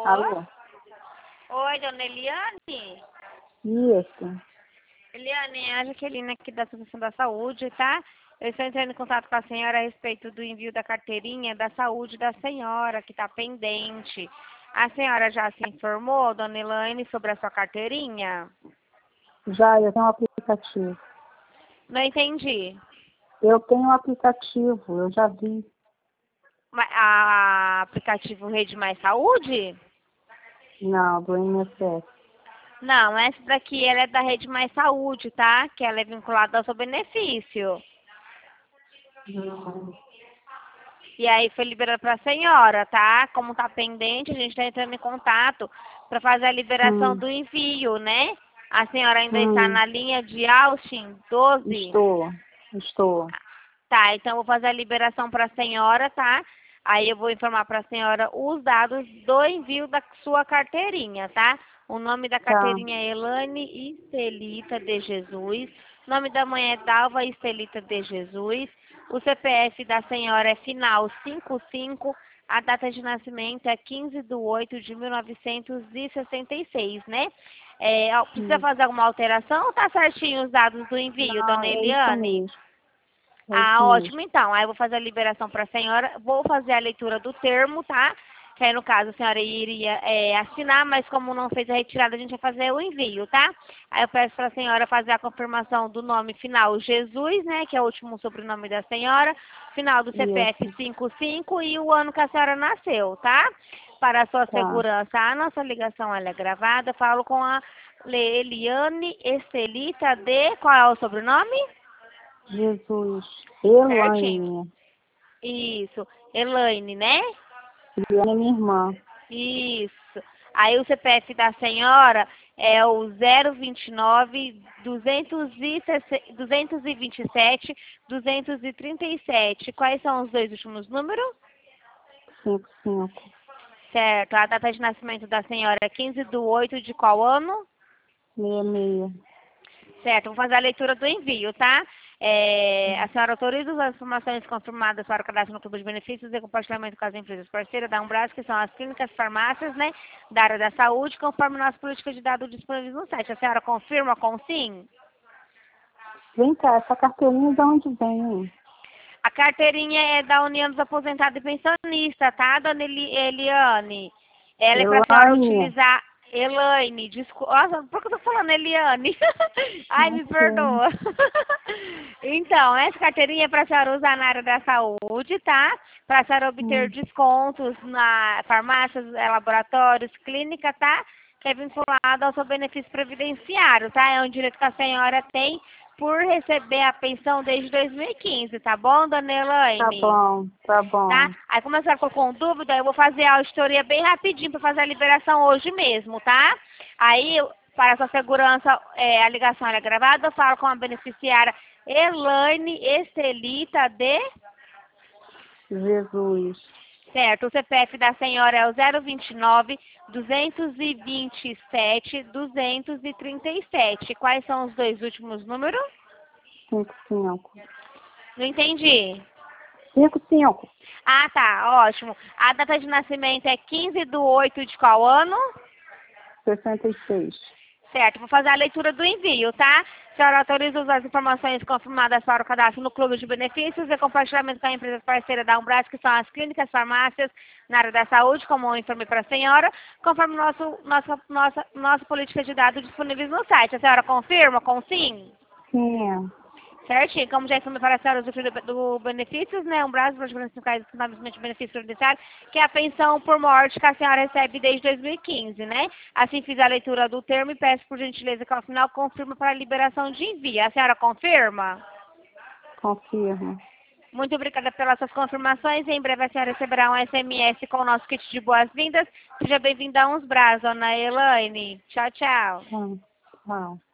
Alô? Oi, dona Eliane? Isso. Eliane, é a Jaqueline aqui da Associação da Saúde, tá? Eu estou entrando em contato com a senhora a respeito do envio da carteirinha da saúde da senhora, que está pendente. A senhora já se informou, dona Eliane, sobre a sua carteirinha? Já, eu tenho um aplicativo. Não entendi. Eu tenho um aplicativo, eu já vi. Aplicativo Rede Mais Saúde? Não, do INSS. Não, essa daqui ela é da Rede Mais Saúde, tá? Que ela é vinculada ao seu benefício. Não. E aí foi liberado para a senhora, tá? Como tá pendente, a gente está entrando em contato para fazer a liberação do envio, né? A senhora ainda está na linha de Austin 12? Estou. Tá, então eu vou fazer a liberação para a senhora, tá? Aí eu vou informar para a senhora os dados do envio da sua carteirinha, tá? O nome da carteirinha é Elane Estelita de Jesus. O nome da mãe é Dalva Estelita de Jesus. O CPF da senhora é final 55. A data de nascimento é 15/8 de 1966, né? Precisa fazer alguma alteração ou tá certinho os dados do envio, Não, dona é isso Eliane? mesmo. Ótimo, então. Aí eu vou fazer a liberação para a senhora. Vou fazer a leitura do termo, tá? Que aí, no caso, a senhora iria assinar, mas como não fez a retirada, a gente vai fazer o envio, tá? Aí eu peço para a senhora fazer a confirmação do nome final Jesus, né? Que é o último sobrenome da senhora. Final do CPF 55 e o ano que a senhora nasceu, tá? Para a sua segurança, a nossa ligação ela é gravada. Falo com a Eliane Estelita de... Qual é o sobrenome? Jesus. Certinho. Elaine. Isso. Elaine, né? Eliane é minha irmã. Isso. Aí o CPF da senhora é o 029 227 237. Quais são os dois últimos números? 55. Certo. A data de nascimento da senhora é 15/8 de qual ano? 66. Certo, vou fazer a leitura do envio, tá? A senhora autoriza as informações confirmadas para o cadastro no Clube de Benefícios e compartilhamento com as empresas parceiras da Umbras, que são as clínicas, farmácias, né, da área da saúde, conforme nossa política de dados disponíveis no site. A senhora confirma com sim? Vem cá, essa carteirinha de onde vem, hein? A carteirinha é da União dos Aposentados e Pensionistas, tá, dona Eliane? Ela é para a senhora utilizar... Elaine, desculpa. Nossa, por que eu tô falando Eliane? Ai, me perdoa. Então, essa carteirinha é para a senhora usar na área da saúde, tá? Para a senhora obter descontos na farmácias, laboratórios, clínica, tá? Que é vinculado ao seu benefício previdenciário, tá? É um direito que a senhora tem por receber a pensão desde 2015, tá bom, dona Elaine? Tá bom. Tá? Aí, como a senhora ficou com dúvida, eu vou fazer a auditoria bem rapidinho para fazer a liberação hoje mesmo, tá? Aí, para a sua segurança, a ligação é gravada. Eu falo com a beneficiária Elaine Estelita de... Jesus. Certo, o CPF da senhora é o 029 227 237. Quais são os dois últimos números? 55. Não entendi. 55. Ah, tá, ótimo. A data de nascimento é 15/8 de qual ano? 66. Certo, vou fazer a leitura do envio, tá? A senhora autoriza as informações confirmadas para o cadastro no Clube de Benefícios e compartilhamento com a empresa parceira da Umbras, que são as clínicas, farmácias na área da saúde, como eu informei para a senhora, conforme nossa política de dados disponíveis no site. A senhora confirma com sim? Sim. Certinho, como já informei para a senhora do benefícios, né? Umbras, fundamentalmente benefício previdenciário, que é a pensão por morte que a senhora recebe desde 2015, né? Assim fiz a leitura do termo e peço por gentileza que ao final confirme para a liberação de envio. A senhora confirma? Confirmo. Muito obrigada pelas suas confirmações. Em breve a senhora receberá um SMS com o nosso kit de boas-vindas. Seja bem-vinda a Umbras, dona Elaine. Tchau, tchau. Tchau.